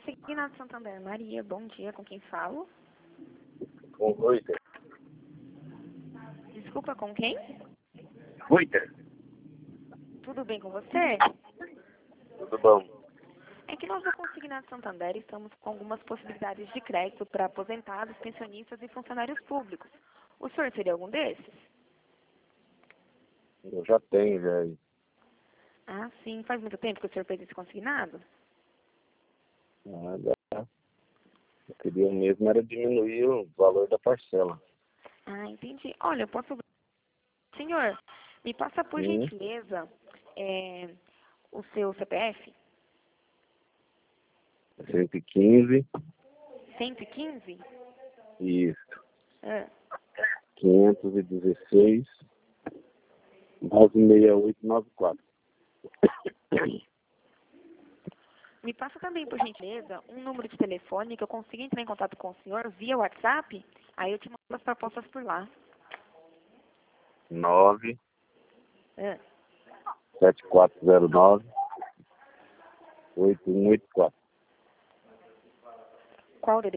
Consignado Santander. Maria, bom dia. Com quem falo? Com Ruiter. Desculpa, com quem? Ruiter. Tudo bem com você? Tudo bom? É que nós da Consignado Santander estamos com algumas possibilidades de crédito para aposentados, pensionistas e funcionários públicos. O senhor seria algum desses? Eu já tenho, velho. Ah, sim. Faz muito tempo que o senhor fez esse consignado? Nada. Eu queria mesmo era diminuir o valor da parcela. Ah, entendi. Olha, eu posso... Senhor, me passa por Sim. gentileza o seu CPF? 115. 115? Isso. Ah, 516. 96894. me passa também, por gentileza, um número de telefone que eu consiga entrar em contato com o senhor via WhatsApp. Aí eu te mando as propostas por lá. 9 Ah, 7409 8184. qual o DDD?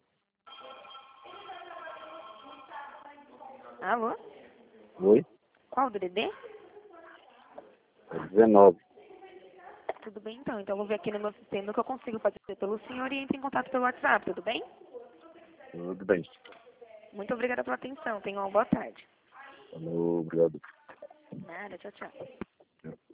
Alô? Oi? Qual o DDD? É 19. Tudo bem, então. Então eu vou ver aqui no meu sistema o que eu consigo fazer pelo senhor e entre em contato pelo WhatsApp, tudo bem? Tudo bem. Muito obrigada pela atenção. Tenha uma boa tarde. Falou, obrigado. Nada, tchau, tchau.